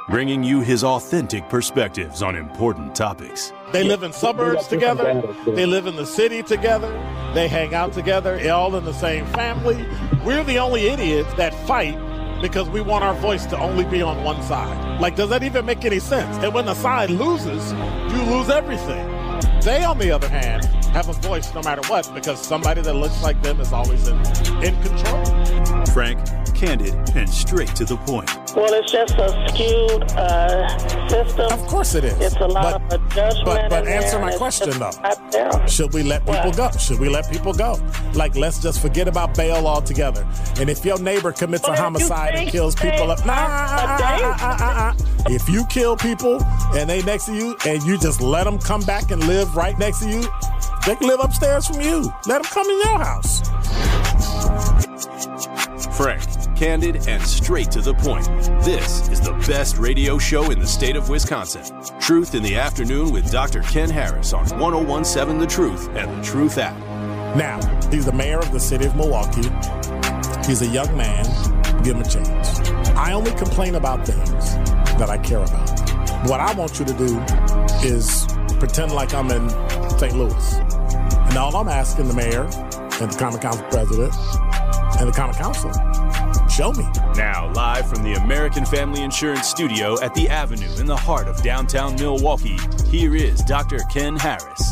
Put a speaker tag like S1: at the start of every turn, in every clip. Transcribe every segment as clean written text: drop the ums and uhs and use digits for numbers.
S1: bringing you his authentic perspectives on important topics.
S2: They live in suburbs together. They live in the city together. They hang out together, all in the same family. We're the only idiots that fight because we want our voice to only be on one side. Like, does that even make any sense? And when the side loses, you lose everything. They, on the other hand, have a voice no matter what because somebody that looks like them is always in control.
S1: Frank, candid, and straight to the point.
S3: Well, it's just a skewed system.
S2: Of course it is.
S3: It's a lot of judgment.
S2: But answer my question, though. Should we let people go? Should we let people go? Like, let's just forget about bail altogether. And if your neighbor commits a homicide and kills people up, if you kill people and they next to you and you just let them come back and live right next to you, they can live upstairs from you. Let them come in your house.
S1: Frank, candid, and straight to the point. This is the best radio show in the state of Wisconsin. Truth in the Afternoon with Dr. Ken Harris on 101.7 The Truth and The Truth app.
S2: Now, he's the mayor of the city of Milwaukee. He's a young man. Give him a chance. I only complain about things that I care about. What I want you to do is pretend like I'm in St. Louis. And all I'm asking the mayor and the Common Council president and the Common Council, show me.
S1: Now, live from the American Family Insurance Studio at the Avenue in the heart of downtown Milwaukee, here is Dr. Ken Harris.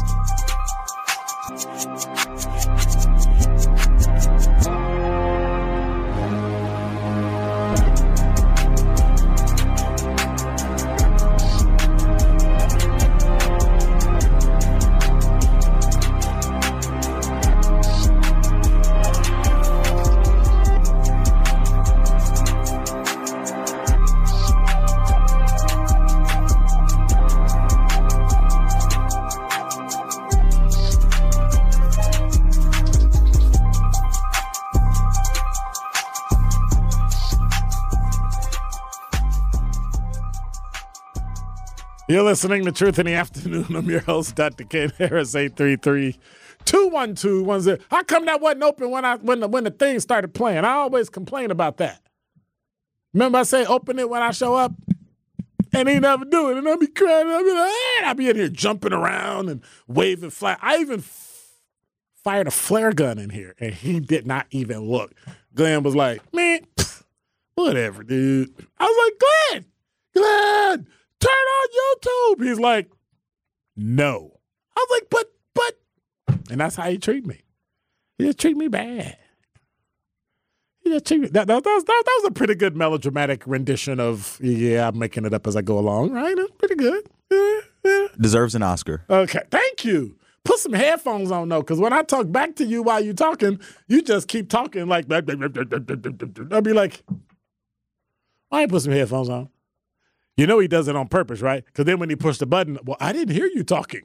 S2: You're listening to Truth in the Afternoon. I'm your host, Dr. Ken Harris, 833-212-10. How come that wasn't open when the thing started playing? I always complain about that. Remember I say open it when I show up? And he never do it. And I'll be crying. I'll be like, I'll be in here jumping around and waving flag. I even fired a flare gun in here, and he did not even look. Glenn was like, man, whatever, dude. I was like, Glenn, turn on YouTube. He's like, no. I was like, but. And that's how he treat me. He just treat me bad. He just treat me. That was a pretty good melodramatic rendition of, yeah, I'm making it up as I go along, right? That's pretty good. Yeah.
S4: Deserves an Oscar.
S2: Okay, thank you. Put some headphones on, though, because when I talk back to you while you're talking, you just keep talking like, I'll be like, why you put some headphones on? You know he does it on purpose, right? Because then when he pushed the button, well, I didn't hear you talking.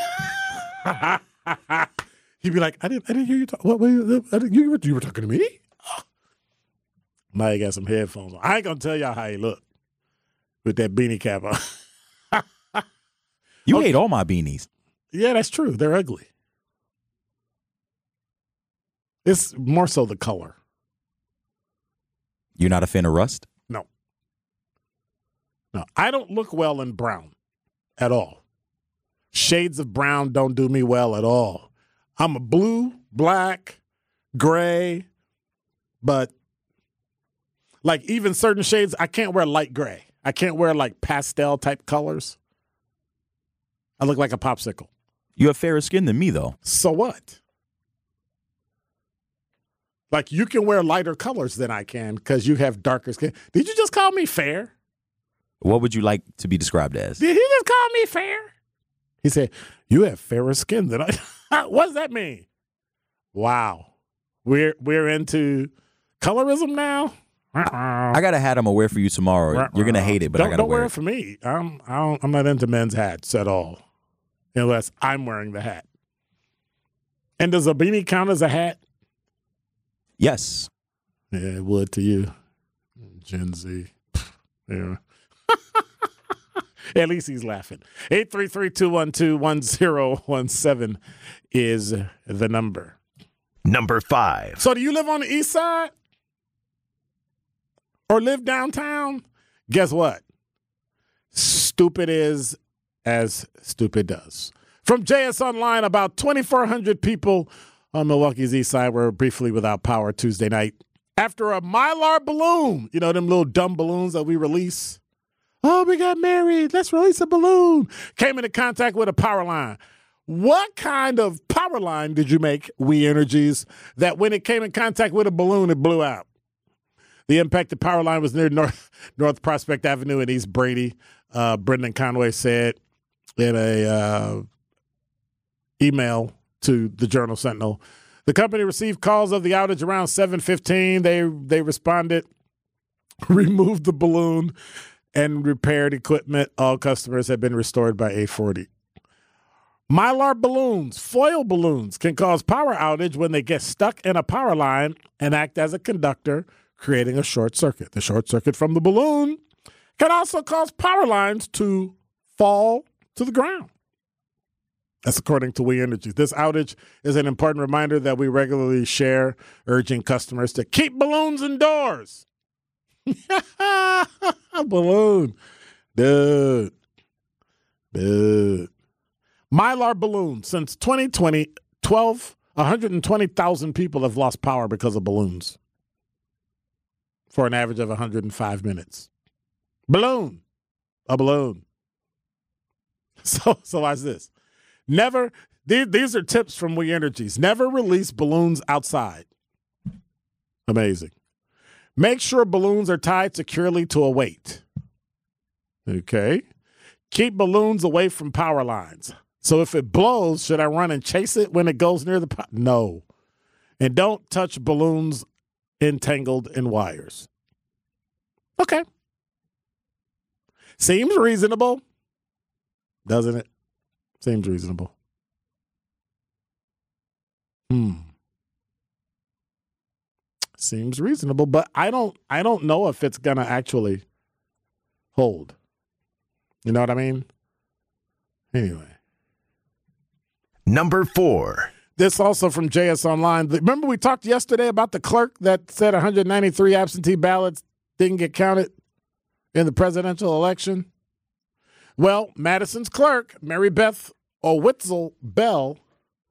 S2: He'd be like, I didn't hear you talk. What? You were talking to me? Now he got some headphones on. I ain't gonna tell y'all how he look with that beanie cap on.
S4: You hate all my beanies.
S2: Yeah, that's true. They're ugly. It's more so the color.
S4: You're not a fan of rust?
S2: No, I don't look well in brown at all. Shades of brown don't do me well at all. I'm a blue, black, gray, but like even certain shades, I can't wear light gray. I can't wear like pastel type colors. I look like a popsicle.
S4: You have fairer skin than me, though.
S2: So what? Like you can wear lighter colors than I can because you have darker skin. Did you just call me fair?
S4: What would you like to be described as?
S2: Did he just call me fair? He said, you have fairer skin than I. What does that mean? Wow. We're into colorism now?
S4: I got a hat I'm going to wear for you tomorrow. You're going to hate it, but I got to wear it.
S2: Don't wear it for me. I'm not into men's hats at all, unless I'm wearing the hat. And does a beanie count as a hat?
S4: Yes.
S2: Yeah, it would to you. Gen Z. Yeah. At least he's laughing. 833-212-1017 is the number.
S5: Number 5.
S2: So do you live on the east side? Or live downtown? Guess what? Stupid is as stupid does. From JS Online, about 2,400 people on Milwaukee's east side were briefly without power Tuesday night after a Mylar balloon, you know, them little dumb balloons that we release. Oh, we got married. Let's release a balloon. Came into contact with a power line. What kind of power line did you make, We Energies, that when it came in contact with a balloon, it blew out? The impacted power line was near North Prospect Avenue in East Brady. Brendan Conway said in a email to the Journal Sentinel. The company received calls of the outage around 7:15. They responded, removed the balloon, and repaired equipment. All customers have been restored by 8:40. Mylar balloons, foil balloons, can cause power outage when they get stuck in a power line and act as a conductor, creating a short circuit. The short circuit from the balloon can also cause power lines to fall to the ground. That's according to We Energy. This outage is an important reminder that we regularly share, urging customers to keep balloons indoors. Balloon. Dude. Mylar balloons. Since 2020, 120,000 people have lost power because of balloons for an average of 105 minutes. Balloon. A balloon. So watch this. Never, these are tips from We Energies. Never release balloons outside. Amazing. Make sure balloons are tied securely to a weight. Okay. Keep balloons away from power lines. So if it blows, should I run and chase it when it goes near the No. And don't touch balloons entangled in wires. Okay. Seems reasonable, doesn't it? Seems reasonable. Seems reasonable, but I don't know if it's gonna actually hold. You know what I mean? Anyway.
S5: Number 4.
S2: This also from JS Online. Remember we talked yesterday about the clerk that said 193 absentee ballots didn't get counted in the presidential election? Well, Madison's clerk, Mary Beth Owitzel Bell,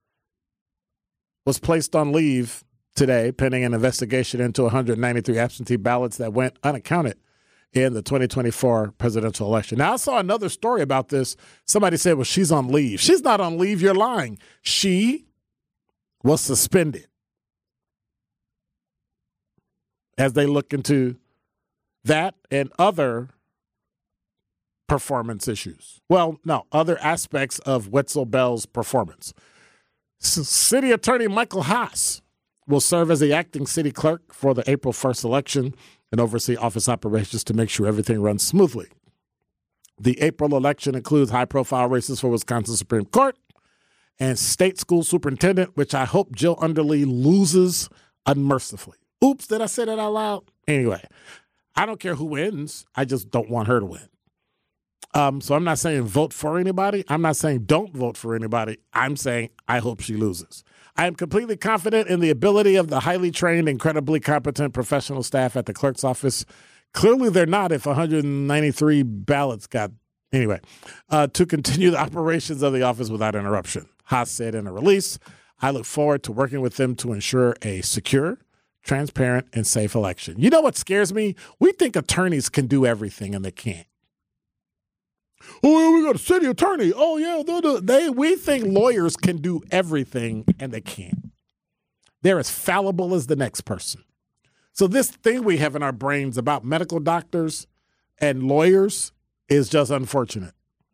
S2: was placed on leave today pending an investigation into 193 absentee ballots that went unaccounted in the 2024 presidential election. Now, I saw another story about this. Somebody said, well, she's on leave. She's not on leave. You're lying. She was suspended as they look into that and other performance issues. Well, no, other aspects of Wetzel Bell's performance. City Attorney Michael Haas will serve as the acting city clerk for the April 1st election and oversee office operations to make sure everything runs smoothly. The April election includes high-profile races for Wisconsin Supreme Court and state school superintendent, which I hope Jill Underly loses unmercifully. Oops, did I say that out loud? Anyway, I don't care who wins. I just don't want her to win. So I'm not saying vote for anybody. I'm not saying don't vote for anybody. I'm saying I hope she loses. I am completely confident in the ability of the highly trained, incredibly competent professional staff at the clerk's office. Clearly they're not if 193 ballots got, anyway, to continue the operations of the office without interruption. Haas said in a release, I look forward to working with them to ensure a secure, transparent, and safe election. You know what scares me? We think attorneys can do everything, and they can't. Oh, yeah, we got a city attorney. Oh, yeah, we think lawyers can do everything, and they can't. They're as fallible as the next person. So this thing we have in our brains about medical doctors and lawyers is just unfortunate.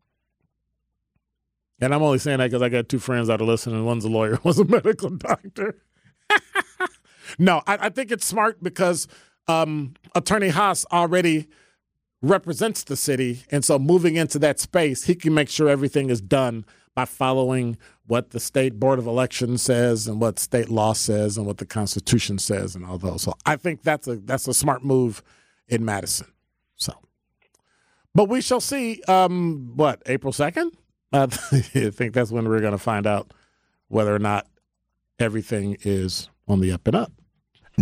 S2: And I'm only saying that because I got two friends that are listening. One's a lawyer, one's a medical doctor. No, I think it's smart because Attorney Haas already represents the city, and so moving into that space, he can make sure everything is done by following what the state board of elections says and what state law says and what the Constitution says and all those. So I think that's a smart move in Madison. So, but we shall see. April 2nd? I think that's when we're going to find out whether or not everything is on the up and up.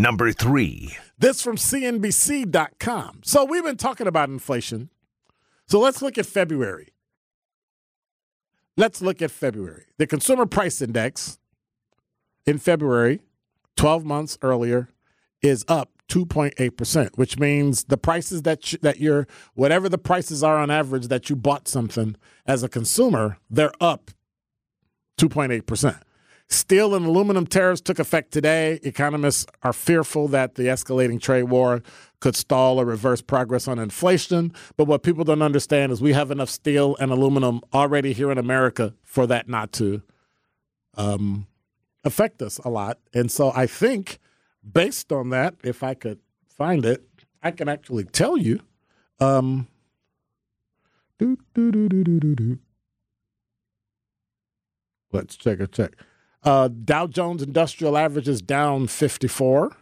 S5: Number 3.
S2: This from CNBC.com. So we've been talking about inflation. So let's look at February. The Consumer Price Index in February, 12 months earlier, is up 2.8%, which means the prices that you're, whatever the prices are on average that you bought something as a consumer, they're up 2.8%. Steel and aluminum tariffs took effect today. Economists are fearful that the escalating trade war could stall or reverse progress on inflation. But what people don't understand is we have enough steel and aluminum already here in America for that not to affect us a lot. And so I think based on that, if I could find it, I can actually tell you. Let's check. Dow Jones Industrial Average is down 54.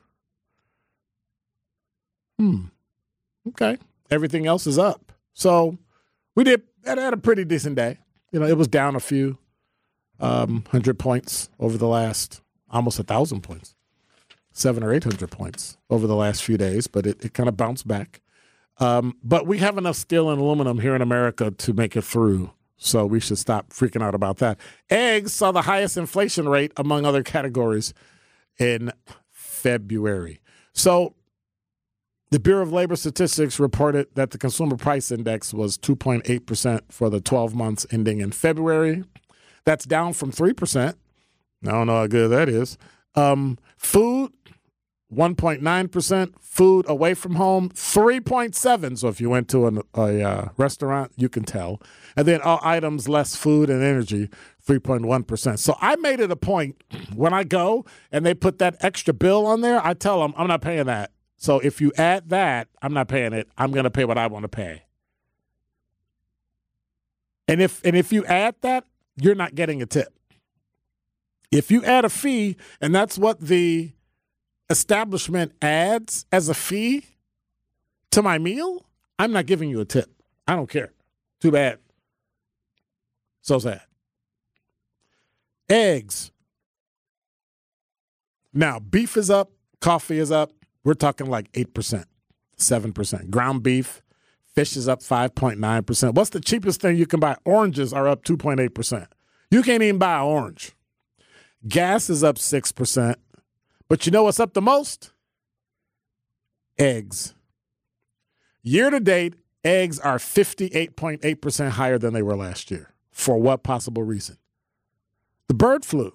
S2: Okay. Everything else is up. So we had a pretty decent day. It was down a few 100 points over the last, almost 1,000 points, 700 or 800 points over the last few days, but it kind of bounced back. But we have enough steel and aluminum here in America to make it through. So we should stop freaking out about that. Eggs saw the highest inflation rate among other categories in February. So the Bureau of Labor Statistics reported that the Consumer Price Index was 2.8% for the 12 months ending in February. That's down from 3%. I don't know how good that is. Food, 1.9%. Food away from home, 3.7%. So if you went to a restaurant, you can tell. And then all items less food and energy, 3.1%. So I made it a point when I go and they put that extra bill on there, I tell them I'm not paying that. So if you add that, I'm not paying it. I'm going to pay what I want to pay. And if you add that, you're not getting a tip. If you add a fee, and that's what the establishment adds as a fee to my meal, I'm not giving you a tip. I don't care. Too bad. So sad. Eggs. Now, beef is up. Coffee is up. We're talking like 8%, 7%. Ground beef. Fish is up 5.9%. What's the cheapest thing you can buy? Oranges are up 2.8%. You can't even buy an orange. Gas is up 6%. But you know what's up the most? Eggs. Year to date, eggs are 58.8% higher than they were last year. For what possible reason? The bird flu.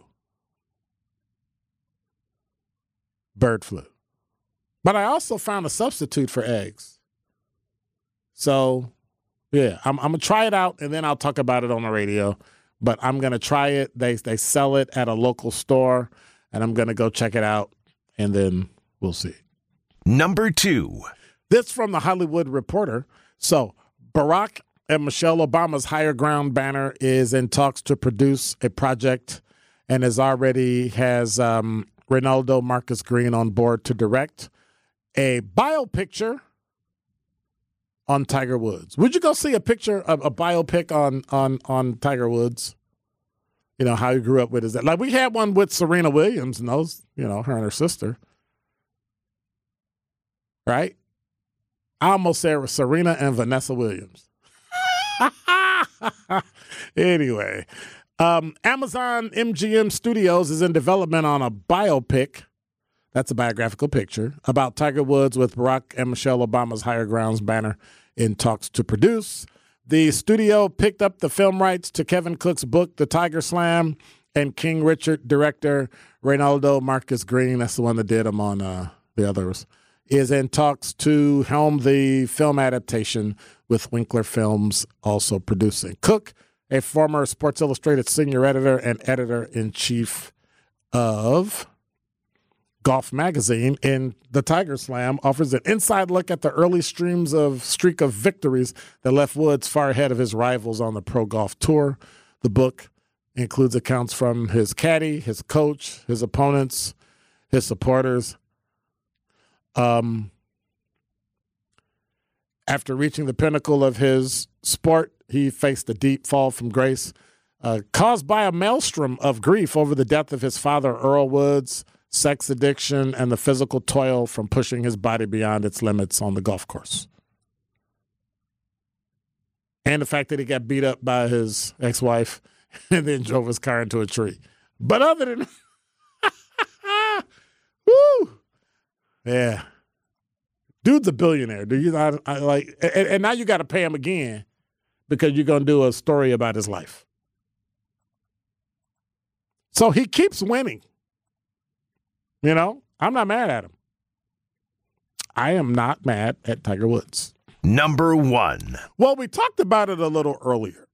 S2: Bird flu. But I also found a substitute for eggs. So, yeah, I'm going to try it out, and then I'll talk about it on the radio. But I'm going to try it. They sell it at a local store, and I'm going to go check it out, and then we'll see.
S5: Number 2.
S2: This from the Hollywood Reporter. So Barack and Michelle Obama's Higher Ground banner is in talks to produce a project and has Reynaldo Marcus Green on board to direct a biopicture on Tiger Woods. Would you go see a picture of a biopic on Tiger Woods? You know, how he grew up with his dad. Like we had one with Serena Williams and those, you know, her and her sister. Right? I almost said it was Serena and Vanessa Williams. Anyway, Amazon MGM Studios is in development on a biopic. That's a biographical picture about Tiger Woods with Barack and Michelle Obama's Higher Grounds banner in talks to produce. The studio picked up the film rights to Kevin Cook's book, The Tiger Slam, and King Richard director Reynaldo Marcus Green, that's the one that did them on the others, is in talks to helm the film adaptation with Winkler Films also producing. Cook, a former Sports Illustrated senior editor and editor-in-chief of Golf Magazine in The Tiger Slam, offers an inside look at the early streak of victories that left Woods far ahead of his rivals on the Pro Golf Tour. The book includes accounts from his caddy, his coach, his opponents, his supporters. After reaching the pinnacle of his sport, he faced a deep fall from grace caused by a maelstrom of grief over the death of his father, Earl Woods, sex addiction, and the physical toil from pushing his body beyond its limits on the golf course. and the fact that he got beat up by his ex-wife and then drove his car into a tree. But other than woo, yeah, dude's a billionaire. Do you? I like, and now you got to pay him again because you're gonna do a story about his life. So he keeps winning. You know, I'm not mad at him. I am not mad at Tiger Woods.
S5: Number 1.
S2: Well, we talked about it a little earlier.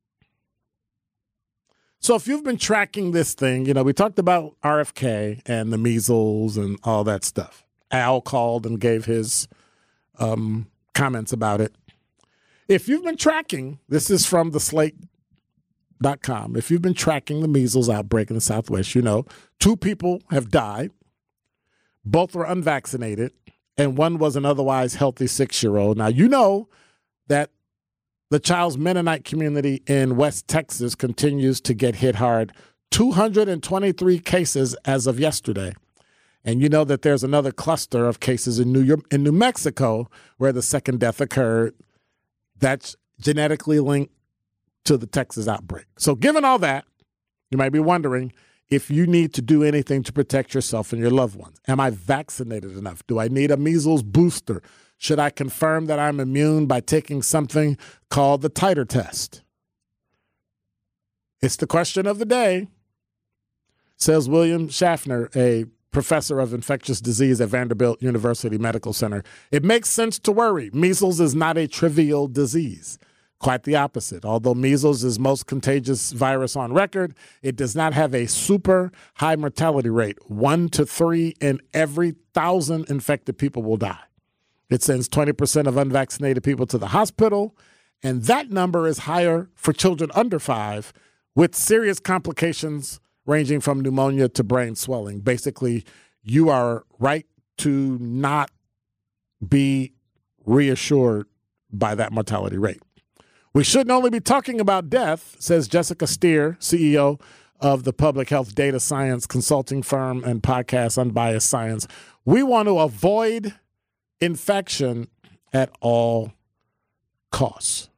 S2: So if you've been tracking this thing, you know, we talked about RFK and the measles and all that stuff. Al called and gave his comments about it. If you've been tracking, this is from the Slate.com. If you've been tracking the measles outbreak in the Southwest, you know, 2 people have died. Both were unvaccinated, and one was an otherwise healthy 6-year-old. Now, you know that the Child's Mennonite community in West Texas continues to get hit hard. 223 cases as of yesterday. And you know that there's another cluster of cases in New Mexico where the second death occurred. That's genetically linked to the Texas outbreak. So given all that, you might be wondering if you need to do anything to protect yourself and your loved ones. Am I vaccinated enough? Do I need a measles booster? Should I confirm that I'm immune by taking something called the titer test? It's the question of the day, says William Schaffner, a professor of infectious disease at Vanderbilt University Medical Center. It makes sense to worry. Measles is not a trivial disease. Quite the opposite. Although measles is most contagious virus on record, it does not have a super high mortality rate. 1 to 3 in every 1,000 infected people will die. It sends 20% of unvaccinated people to the hospital, and that number is higher for children under 5 with serious complications ranging from pneumonia to brain swelling. Basically, you are right to not be reassured by that mortality rate. We shouldn't only be talking about death, says Jessica Steer, CEO of the public health data science consulting firm and podcast Unbiased Science. We want to avoid infection at all costs.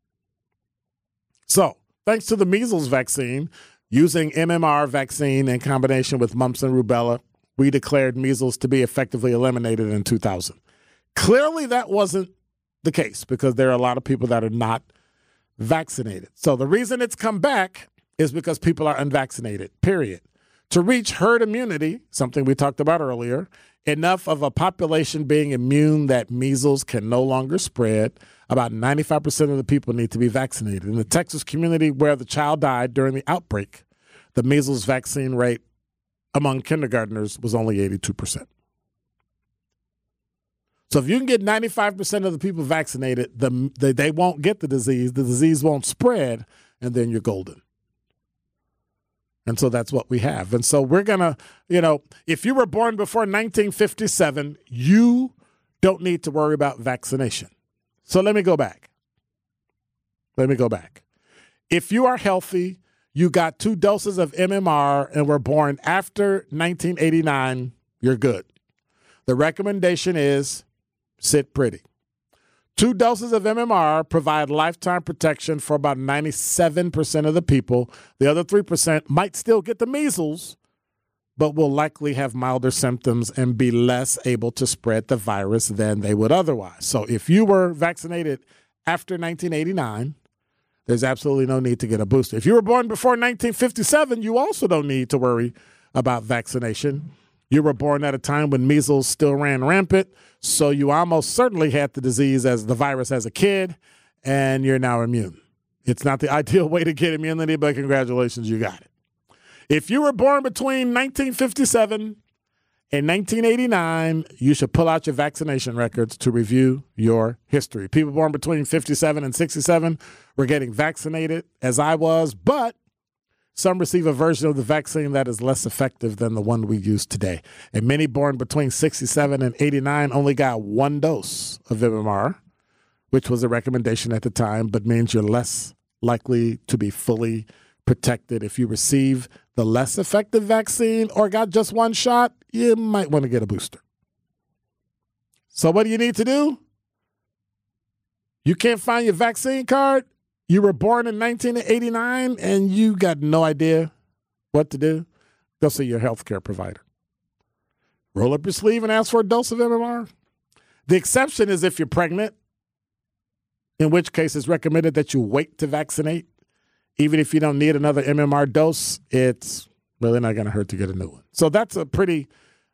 S2: So, thanks to the measles vaccine, using MMR vaccine in combination with mumps and rubella, we declared measles to be effectively eliminated in 2000. Clearly, that wasn't the case because there are a lot of people that are not vaccinated. So the reason it's come back is because people are unvaccinated, period. To reach herd immunity, something we talked about earlier, enough of a population being immune that measles can no longer spread, about 95% of the people need to be vaccinated. In the Texas community where the child died during the outbreak, the measles vaccine rate among kindergartners was only 82%. So if you can get 95% of the people vaccinated, they won't get the disease won't spread, and then you're golden. And so that's what we have. And so we're going to, you know, if you were born before 1957, you don't need to worry about vaccination. So let me go back. If you are healthy, you got 2 doses of MMR and were born after 1989, you're good. The recommendation is sit pretty. 2 doses of MMR provide lifetime protection for about 97% of the people. The other 3% might still get the measles, but will likely have milder symptoms and be less able to spread the virus than they would otherwise. So if you were vaccinated after 1989, there's absolutely no need to get a booster. If you were born before 1957, you also don't need to worry about vaccination. You were born at a time when measles still ran rampant, so you almost certainly had the disease as the virus as a kid, and you're now immune. It's not the ideal way to get immunity, but congratulations, you got it. If you were born between 1957 and 1989, you should pull out your vaccination records to review your history. People born between 57 and 67 were getting vaccinated, as I was, but some receive a version of the vaccine that is less effective than the one we use today. And many born between 67 and 89 only got 1 dose of MMR, which was a recommendation at the time, but means you're less likely to be fully protected. If you receive the less effective vaccine or got just 1 shot, you might want to get a booster. So what do you need to do? You can't find your vaccine card? You were born in 1989 and you got no idea what to do? Go see your healthcare provider. Roll up your sleeve and ask for a dose of MMR. The exception is if you're pregnant, in which case it's recommended that you wait to vaccinate. Even if you don't need another MMR dose, it's really not going to hurt to get a new one. So that's a pretty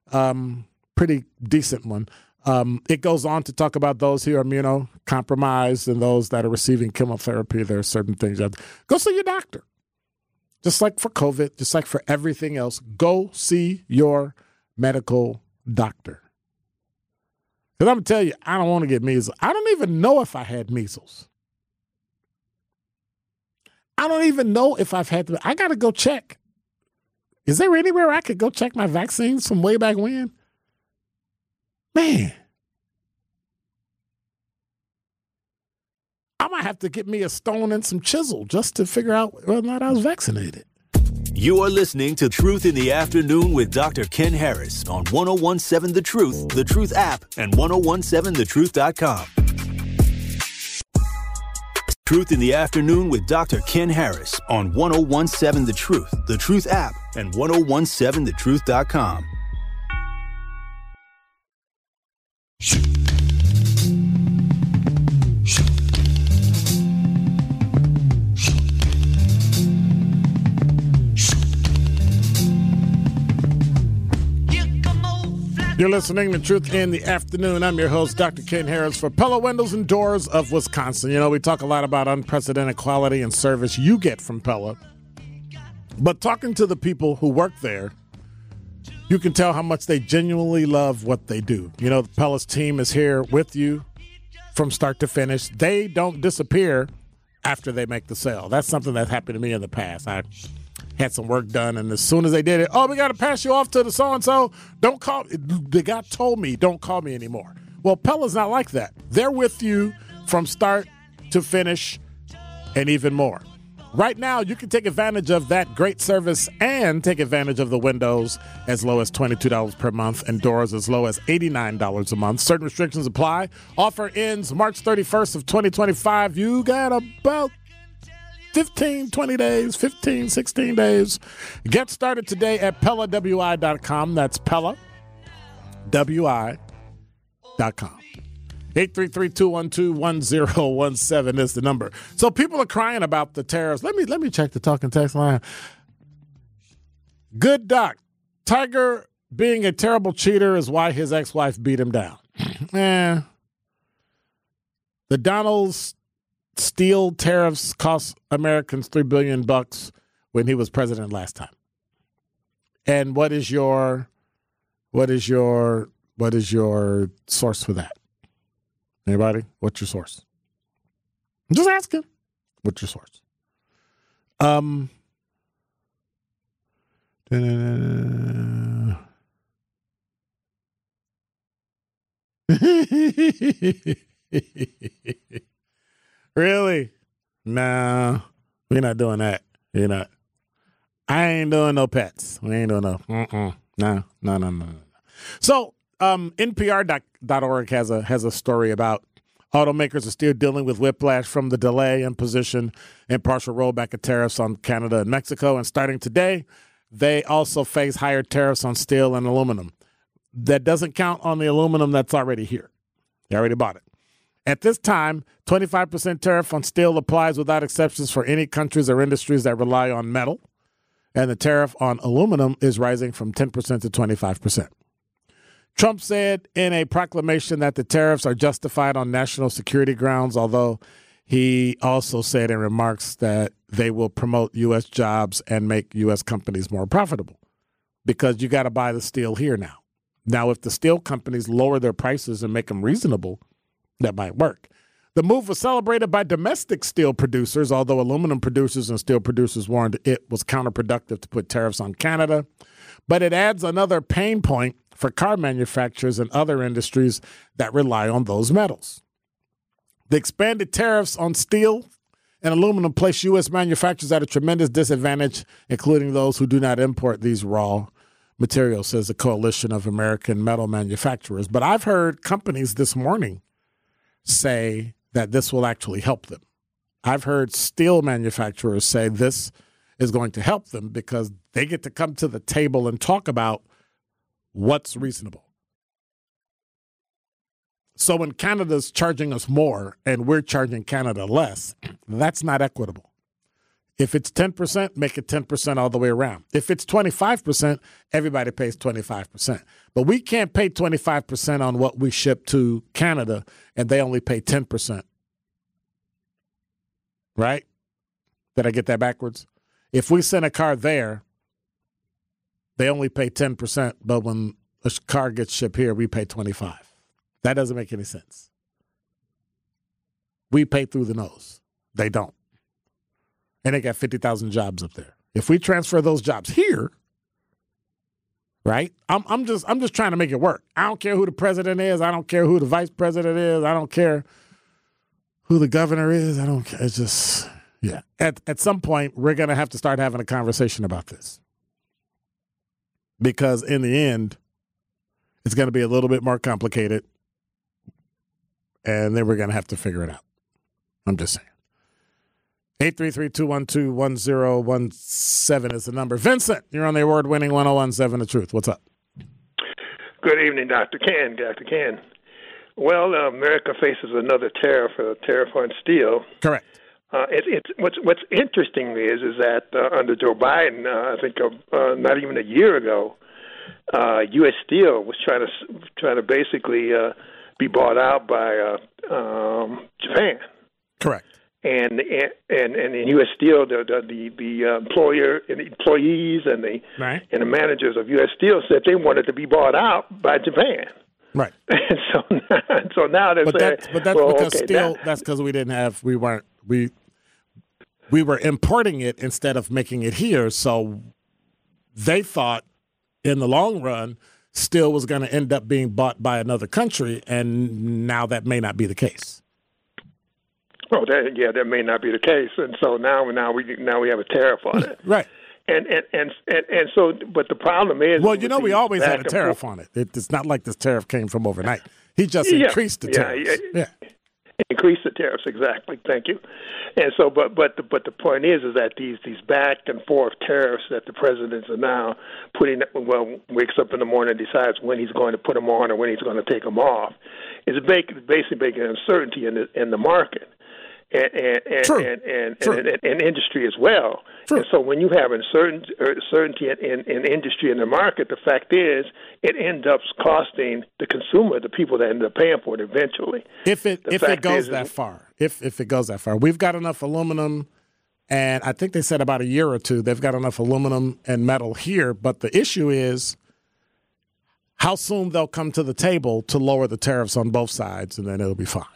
S2: decent one. It goes on to talk about those who are immunocompromised and those that are receiving chemotherapy. There are certain things you have to go see your doctor. Just like for COVID, just like for everything else, go see your medical doctor. Because I'm going to tell you, I don't want to get measles. I don't even know if I had measles. I don't even know if I've had I got to go check. Is there anywhere I could go check my vaccines from way back when? Man. I might have to get me a stone and some chisel just to figure out whether or not I was vaccinated.
S1: You are listening to Truth in the Afternoon with Dr. Ken Harris on 1017 The Truth app, and 1017thetruth.com. Truth in the Afternoon with Dr. Ken Harris on 1017 The Truth app, and 1017thetruth.com.
S2: You're listening to Truth in the Afternoon. I'm your host, Dr. Ken Harris, for Pella Windows and Doors of Wisconsin. You know, we talk a lot about unprecedented quality and service you get from Pella. But talking to the people who work there, you can tell how much they genuinely love what they do. You know, the Pella's team is here with you from start to finish. They don't disappear after they make the sale. That's something that happened to me in the past. I had some work done, and as soon as they did it, we got to pass you off to the so-and-so. Don't call. The guy told me, don't call me anymore. Well, Pella's not like that. They're with you from start to finish and even more. Right now, you can take advantage of that great service and take advantage of the windows as low as $22 per month and doors as low as $89 a month. Certain restrictions apply. Offer ends March 31st of 2025. You got about 15, 20 days, 15, 16 days. Get started today at PellaWI.com. That's PellaWI.com. 833-212-1017 is the number. So people are crying about the tariffs. Let me check the talking text line. Good doc. Tiger being a terrible cheater is why his ex-wife beat him down. The Donald's steel tariffs cost Americans $3 billion when he was president last time. And what is your source for that? Anybody? What's your source? I'm just asking. What's your source? Really? No, we're not doing that. You're not. I ain't doing no pets. We ain't doing no. No. So, NPR.org has a story about automakers are still dealing with whiplash from the delay, imposition, and partial rollback of tariffs on Canada and Mexico. And starting today, they also face higher tariffs on steel and aluminum. That doesn't count on the aluminum that's already here. They already bought it. At this time, 25% tariff on steel applies without exceptions for any countries or industries that rely on metal. And the tariff on aluminum is rising from 10% to 25%. Trump said in a proclamation that the tariffs are justified on national security grounds, although he also said in remarks that they will promote U.S. jobs and make U.S. companies more profitable because you got to buy the steel here now. Now, if the steel companies lower their prices and make them reasonable, that might work. The move was celebrated by domestic steel producers, although aluminum producers and steel producers warned it was counterproductive to put tariffs on Canada. But it adds another pain point for car manufacturers and other industries that rely on those metals. The expanded tariffs on steel and aluminum place U.S. manufacturers at a tremendous disadvantage, including those who do not import these raw materials, says the Coalition of American Metal Manufacturers. But I've heard companies this morning say that this will actually help them. I've heard steel manufacturers say this is going to help them because they get to come to the table and talk about what's reasonable. So when Canada's charging us more and we're charging Canada less, that's not equitable. If it's 10%, make it 10% all the way around. If it's 25%, everybody pays 25%. But we can't pay 25% on what we ship to Canada, and they only pay 10%. Right? Did I get that backwards? If we send a car there, they only pay 10%, but when a car gets shipped here, we pay 25%. That doesn't make any sense. We pay through the nose. They don't. And they got 50,000 jobs up there. If we transfer those jobs here, right? I'm just trying to make it work. I don't care who the president is. I don't care who the vice president is. I don't care who the governor is. I don't care. It's just, yeah. At some point, we're going to have to start having a conversation about this. Because in the end, it's going to be a little bit more complicated. And then we're going to have to figure it out. I'm just saying. 833-212-1017 is the number. Vincent, you're on the award-winning 1017 The Truth. What's up?
S6: Good evening, Dr. Ken. Dr. Ken. Well, America faces another tariff on steel.
S2: Correct.
S6: What's interesting is that under Joe Biden, I think not even a year ago, U.S. Steel was trying to basically be bought out by Japan.
S2: Correct.
S6: And in U.S. Steel, the employer and the employees and the managers of U.S. Steel said they wanted to be bought out by Japan.
S2: Right.
S6: And so now they're saying,
S2: because steel. That's because we were importing it instead of making it here. So they thought in the long run, steel was going to end up being bought by another country, and now that may not be the case.
S6: Oh, that may not be the case, and so now we have a tariff on it,
S2: right?
S6: And so, but the problem is,
S2: well, we always had a tariff on it. It's not like this tariff came from overnight. He just increased the tariffs.
S6: Yeah. Increase the tariffs, exactly. Thank you. And so, but the point is that these back and forth tariffs that the presidents are now putting, wakes up in the morning and decides when he's going to put them on or when he's going to take them off, is basically making uncertainty in the market. And industry as well.
S2: True.
S6: And so when you have uncertainty in industry and the market, the fact is it ends up costing the consumer, the people that end up paying for it eventually.
S2: If it goes that far, we've got enough aluminum, and I think they said about a year or two they've got enough aluminum and metal here. But the issue is how soon they'll come to the table to lower the tariffs on both sides, and then it'll be fine.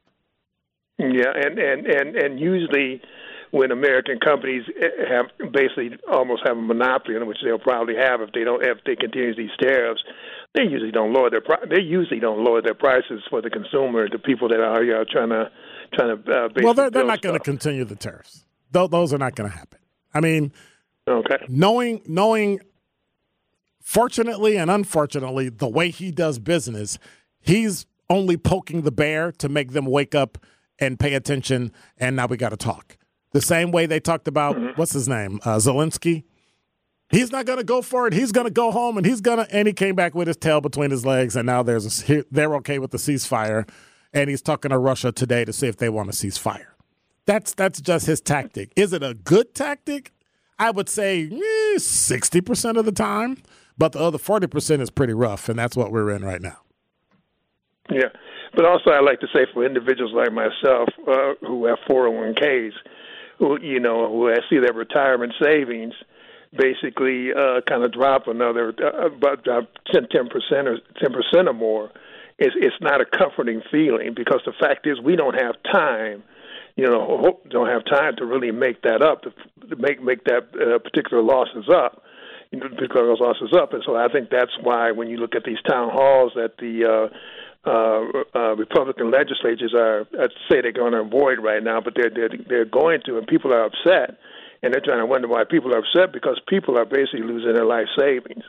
S6: Yeah, and usually when American companies have basically almost have a monopoly, in which they'll probably have if they continue these tariffs, they usually don't lower their prices for the consumer, the people that are trying to.
S2: Well, they're not going to continue the tariffs. Those are not going to happen. I mean,
S6: okay.
S2: Knowing, fortunately and unfortunately, the way he does business, he's only poking the bear to make them wake up and pay attention, and now we got to talk. The same way they talked about, what's his name, Zelensky. He's not going to go for it. He's going to go home, and he came back with his tail between his legs, and now they're okay with the ceasefire, and he's talking to Russia today to see if they want to cease fire. That's just his tactic. Is it a good tactic? I would say 60% of the time, but the other 40% is pretty rough, and that's what we're in right now.
S6: Yeah. But also, I like to say for individuals like myself who have 401ks, who see their retirement savings basically kind of drop another about 10% or more. It's not a comforting feeling because the fact is we don't have time. Don't have time to really make that up, to make that particular losses up. And so I think that's why when you look at these town halls that the Republican legislatures I'd say they're going to avoid right now, but they're going to, and people are upset, and they're trying to wonder why people are upset because people are basically losing their life savings.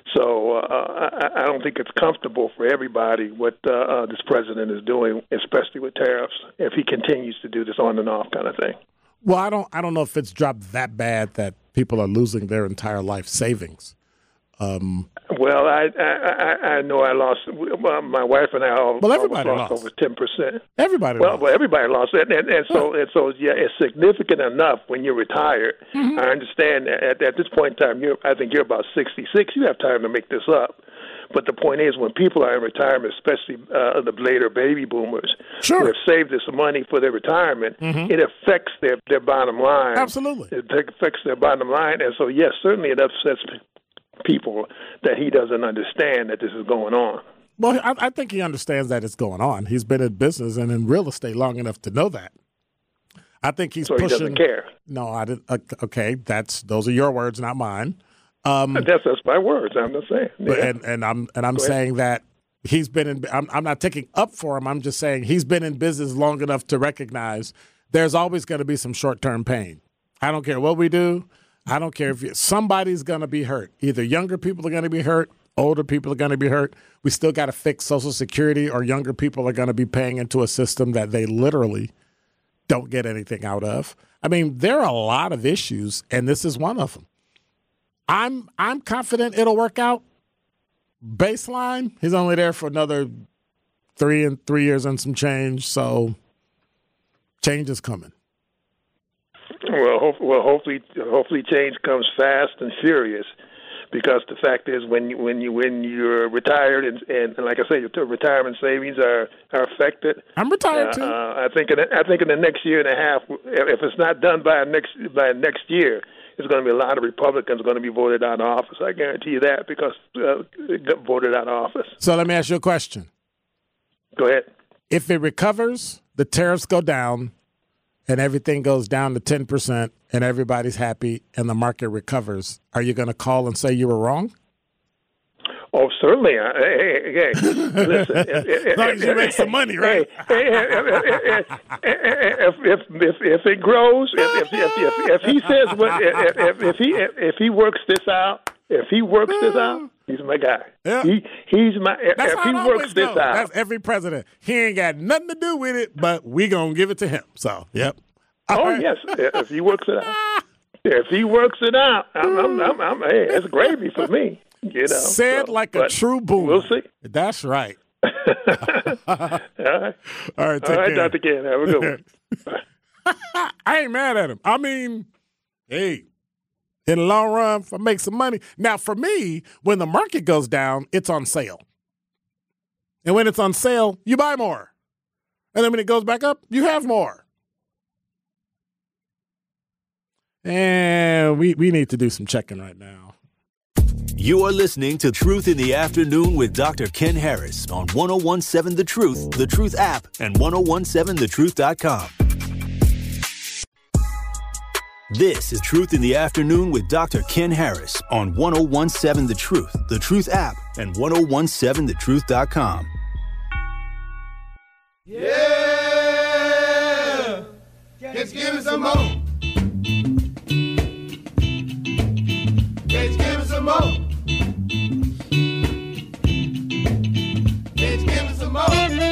S6: So I don't think it's comfortable for everybody what this president is doing, especially with tariffs, if he continues to do this on and off kind of thing.
S2: Well, I don't know if it's dropped that bad that people are losing their entire life savings.
S6: Well, I know I lost. Well, my wife and I all
S2: everybody
S6: lost over 10%.
S2: Everybody lost.
S6: Well, everybody lost it, and so yeah, it's significant enough when you're retired. Mm-hmm. I understand at this point in time, I think you're about 66. You have time to make this up. But the point is, when people are in retirement, especially the later baby boomers,
S2: sure,
S6: who have saved this money for their retirement, mm-hmm. it affects their bottom line.
S2: Absolutely,
S6: it affects their bottom line, and so yes, certainly it upsets people that he doesn't understand that this is going on.
S2: Well, I think he understands that it's going on. He's been in business and in real estate long enough to know that. I think he's pushing.
S6: He doesn't care.
S2: No, I didn't. Okay, those are your words, not mine.
S6: That's my words. I'm not saying. Yeah.
S2: And I'm saying that he's been in. I'm not taking up for him. I'm just saying he's been in business long enough to recognize there's always going to be some short-term pain. I don't care what we do. I don't care if somebody's going to be hurt. Either younger people are going to be hurt, older people are going to be hurt. We still got to fix Social Security, or younger people are going to be paying into a system that they literally don't get anything out of. I mean, there are a lot of issues, and this is one of them. I'm confident it'll work out. Baseline, he's only there for another 3 years and some change, so change is coming.
S6: Well, hopefully change comes fast and furious, because the fact is when you're retired and like I say, your retirement savings are affected.
S2: I'm retired too.
S6: I think in the next year and a half, if it's not done by next year, there's going to be a lot of Republicans going to be voted out of office. I guarantee you that, because got voted out of office.
S2: So let me ask you a question.
S6: Go ahead.
S2: If it recovers, the tariffs go down, and everything goes down to 10%, and everybody's happy, and the market recovers, are you going to call and say you were wrong?
S6: Oh, certainly. Hey, listen.
S2: As long as you make some money, right?
S6: If it grows, if he says if he works this out, he's my guy.
S2: Yeah.
S6: He's my.
S2: That's
S6: if
S2: how
S6: he
S2: it
S6: works this
S2: goes.
S6: out,
S2: that's every president. He ain't got nothing to do with it, but we gonna give it to him. So, yep.
S6: Yes. If he works it out, hey, it's gravy for me.
S2: Said like a true boomer.
S6: We'll see.
S2: That's right.
S6: All right.
S2: All right, care.
S6: Dr. Ken. Have a good one.
S2: I ain't mad at him. I mean, hey, in the long run, if I make some money. Now, for me, when the market goes down, it's on sale. And when it's on sale, you buy more. And then when it goes back up, you have more. And we need to do some checking right now.
S1: You are listening to Truth in the Afternoon with Dr. Ken Harris on 101.7 The Truth app, and 1017thetruth.com. This is Truth in the Afternoon with Dr. Ken Harris on 101.7 The Truth app, and 1017thetruth.com.
S7: Yeah! Just give me some more. Just give me some more. Just give me some more.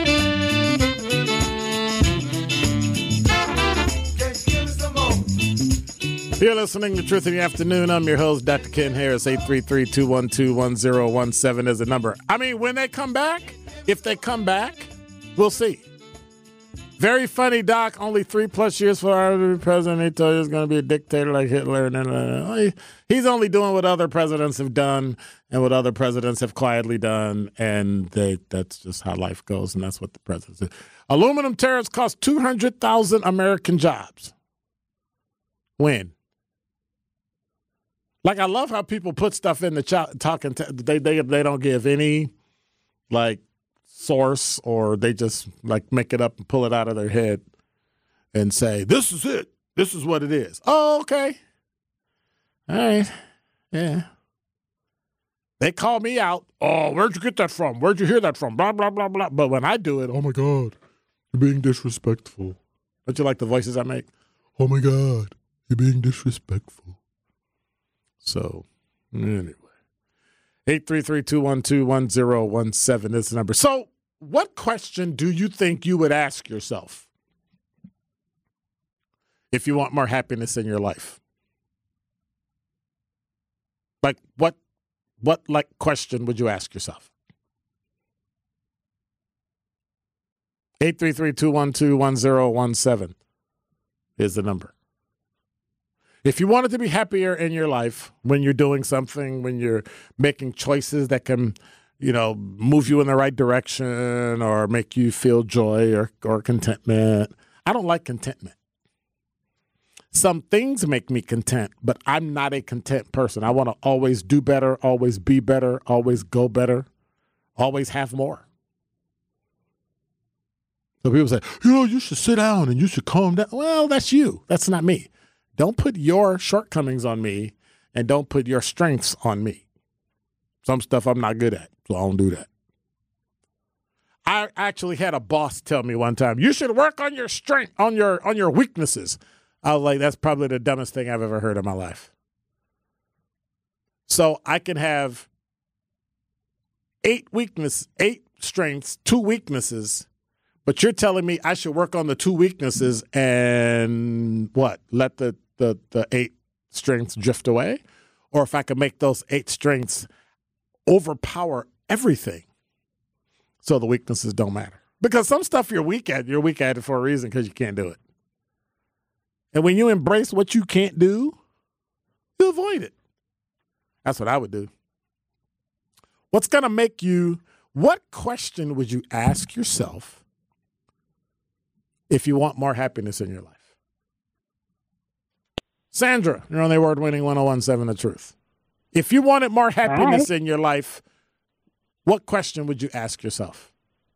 S7: Just give me some more.
S2: You're listening to Truth in the Afternoon. I'm your host, Dr. Ken Harris. 833-212-1017 is the number. I mean, when they come back, if they come back, we'll see. Very funny, Doc. Only 3+ years for our president. He told you he's going to be a dictator like Hitler. And he's only doing what other presidents have done and what other presidents have quietly done. And that's just how life goes. And that's what the president said. Aluminum tariffs cost 200,000 American jobs. When? Like, I love how people put stuff in the talking. They don't give any, like, source, or they just like make it up and pull it out of their head and say, this is it. This is what it is. Oh, okay. All right. Yeah. They call me out. Oh, where'd you get that from? Where'd you hear that from? Blah, blah, blah, blah. But when I do it, oh my God, you're being disrespectful. Don't you like the voices I make? Oh my God, you're being disrespectful. So, anyway. 833-212-1017 is the number. So what question do you think you would ask yourself if you want more happiness in your life? Like what question would you ask yourself? 833-212-1017 is the number. If you wanted to be happier in your life when you're doing something, when you're making choices that can, move you in the right direction or make you feel joy or contentment. I don't like contentment. Some things make me content, but I'm not a content person. I want to always do better, always be better, always go better, always have more. So people say, you should sit down and you should calm down. Well, that's you. That's not me. Don't put your shortcomings on me and don't put your strengths on me. Some stuff I'm not good at, so I don't do that. I actually had a boss tell me one time, you should work on your strength, on your weaknesses. I was like, that's probably the dumbest thing I've ever heard in my life. So I can have 8 strengths, 2 weaknesses, but you're telling me I should work on the 2 weaknesses and what? Let the 8 strengths drift away? Or if I could make those 8 strengths overpower everything so the weaknesses don't matter. Because some stuff you're weak at it for a reason because you can't do it. And when you embrace what you can't do, you avoid it. That's what I would do. What question would you ask yourself if you want more happiness in your life? Sandra, you're on the award-winning 1017 The Truth. If you wanted more happiness in your life, what question would you ask yourself?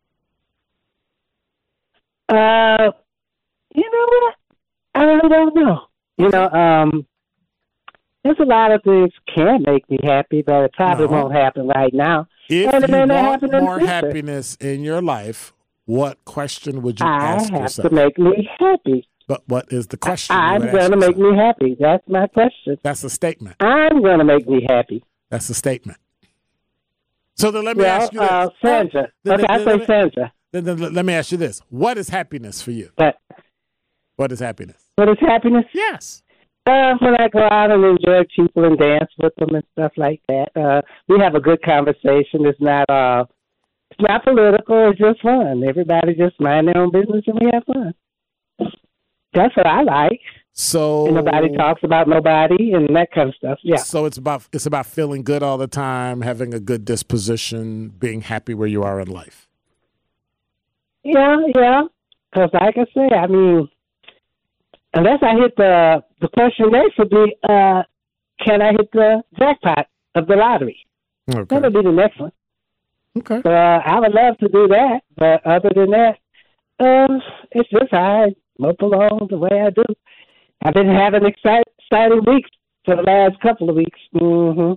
S8: You know what? I really don't know. There's a lot of things can make me happy, but it probably won't happen right now.
S2: If you want more happiness in your life, what question would you ask yourself?
S8: I have to make me happy.
S2: But what is the question?
S8: I'm going to make me happy. That's my question.
S2: That's a statement.
S8: I'm going to make me happy.
S2: That's a statement. So then let me ask you this.
S8: Sandra. I say Sandra.
S2: Then let me ask you this. What is happiness for you? What is happiness?
S8: What is happiness?
S2: Yes.
S8: When I go out and enjoy people and dance with them and stuff like that. We have a good conversation. It's not political. It's just fun. Everybody just mind their own business and we have fun. That's what I like.
S2: So
S8: and nobody talks about nobody and that kind of stuff. Yeah.
S2: So it's about feeling good all the time, having a good disposition, being happy where you are in life.
S8: Yeah. Because like I say, I mean, unless I hit the question next would be, can I hit the jackpot of the lottery?
S2: Okay.
S8: That'll be the next one.
S2: Okay.
S8: I would love to do that, but other than that, it's just I mope along the way I do. I've been having exciting weeks for the last couple of weeks. Mm-hmm.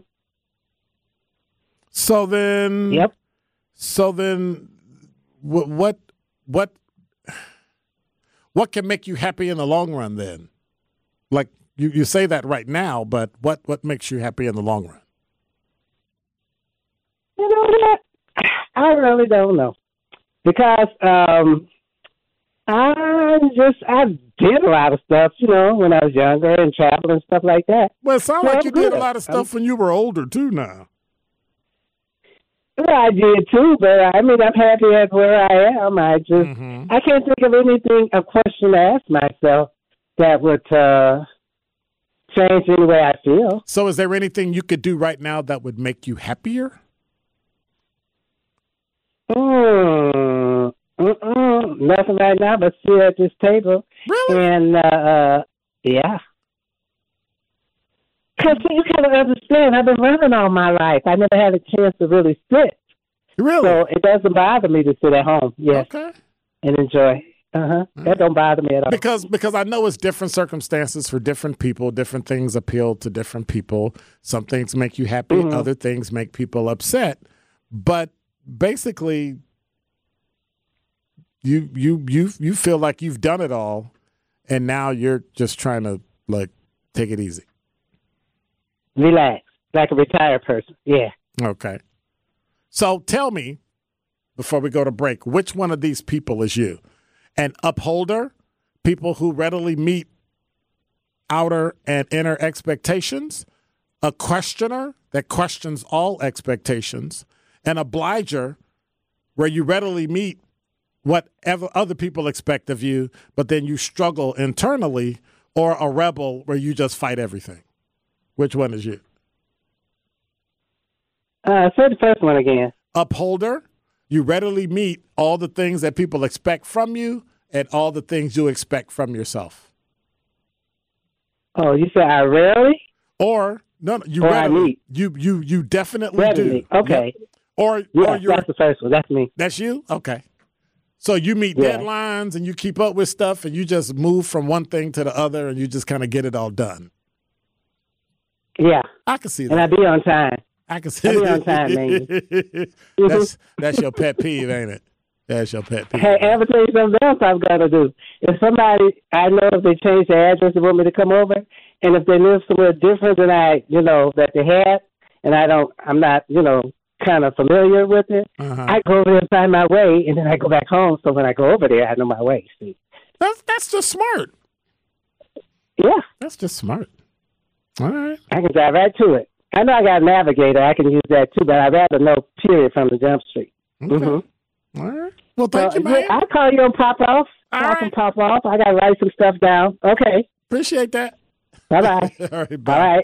S2: So then,
S8: yep.
S2: So then, what can make you happy in the long run? Then, like you say that right now, but what makes you happy in the long run?
S8: You know what? I really don't know because I did a lot of stuff, when I was younger and traveled and stuff like that.
S2: Well, it sounds like you did a lot of stuff when you were older, too, now.
S8: Well, I did, too, but, I'm happy at where I am. I can't think of a question to ask myself that would change any way I feel.
S2: So is there anything you could do right now that would make you happier?
S8: Nothing right now but sit at this table.
S2: Really?
S8: And, yeah. Because you kind of understand, I've been running all my life. I never had a chance to really sit.
S2: Really?
S8: So it doesn't bother me to sit at home, yes,
S2: okay,
S8: and enjoy. That don't bother me at all.
S2: Because I know it's different circumstances for different people. Different things appeal to different people. Some things make you happy. Other things make people upset. But basically, you feel like you've done it all, and now you're just trying to take it easy.
S8: Relax, like a retired person. Yeah.
S2: Okay. So tell me, before we go to break, which one of these people is you? An upholder, people who readily meet outer and inner expectations, a questioner that questions all expectations, an obliger where you readily meet whatever other people expect of you, but then you struggle internally, or a rebel where you just fight everything. Which one is you?
S8: Say the first one again.
S2: Upholder, you readily meet all the things that people expect from you and all the things you expect from yourself.
S8: Oh, you said I rarely?
S2: Or no, you
S8: or
S2: readily. You definitely
S8: readily.
S2: do.
S8: Okay.
S2: Yep. Or you're,
S8: that's the first one. That's me.
S2: That's you? Okay. So you meet deadlines and you keep up with stuff and you just move from one thing to the other and you just kind of get it all done.
S8: Yeah.
S2: I can see that.
S8: And I be on time.
S2: I can see
S8: I be on time, man.
S2: That's your pet peeve, ain't it? That's your pet peeve.
S8: Hey, ever tell you something else I've got to do? If somebody, I know if they change their address and want me to come over, and if they live somewhere different than that they have, and I'm not, kind of familiar with it, I go over there and find my way, and then I go back home. So when I go over there, I know my way. See,
S2: that's just smart.
S8: Yeah,
S2: that's just smart. All right,
S8: I can drive right to it. I know I got a navigator. I can use that too, but I'd rather know period from the jump street.
S2: Okay. Mm-hmm. All right. Well, thank you, man.
S8: I'll call you on pop off. I can pop off. I got to write some stuff down. Okay.
S2: Appreciate that.
S8: Bye-bye.
S2: All right, bye.
S8: All right.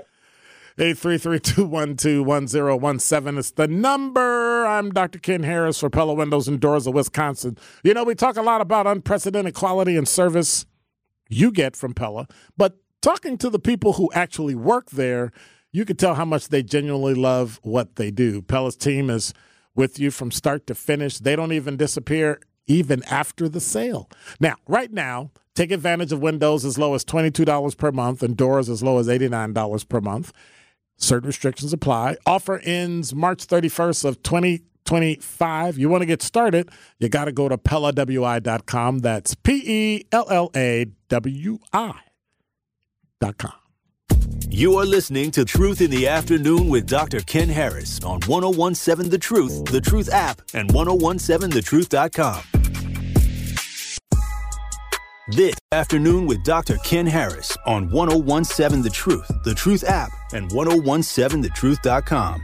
S2: 833-212-1017 is the number. I'm Dr. Ken Harris for Pella Windows and Doors of Wisconsin. We talk a lot about unprecedented quality and service you get from Pella, but talking to the people who actually work there, you can tell how much they genuinely love what they do. Pella's team is with you from start to finish. They don't even disappear even after the sale. Now, right now, take advantage of windows as low as $22 per month and doors as low as $89 per month. Certain restrictions apply. Offer ends March 31st of 2025. You want to get started, you got to go to PellaWI.com. That's PellaWI.com.
S1: You are listening to Truth in the Afternoon with Dr. Ken Harris on 1017 The Truth app, and 1017thetruth.com. This afternoon with Dr. Ken Harris on 1017 The Truth app, and 1017thetruth.com.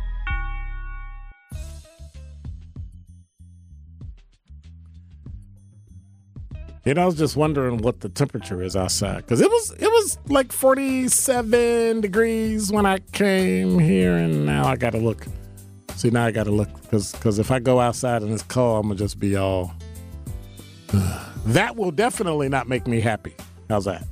S2: I was just wondering what the temperature is outside because it was like 47 degrees when I came here, and now I got to look. See, now I got to look because if I go outside and it's cold, I'm going to just be all... That will definitely not make me happy. How's that?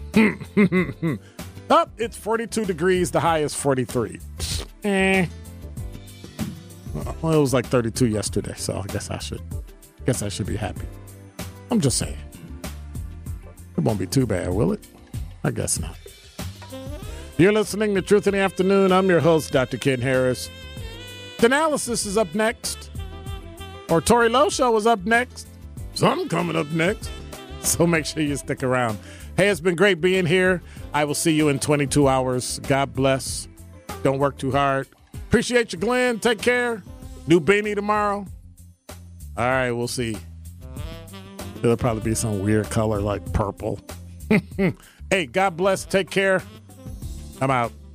S2: It's 42 degrees. The high is 43. Well, it was like 32 yesterday, so I guess I should be happy. I'm just saying. It won't be too bad, will it? I guess not. You're listening to Truth in the Afternoon. I'm your host, Dr. Ken Harris. Analysis is up next. Or Tori Lowe Show is up next. Something coming up next. So make sure you stick around. Hey, it's been great being here. I will see you in 22 hours. God bless. Don't work too hard. Appreciate you, Glenn. Take care. New beanie tomorrow. All right, we'll see. It'll probably be some weird color like purple. Hey, God bless. Take care. I'm out.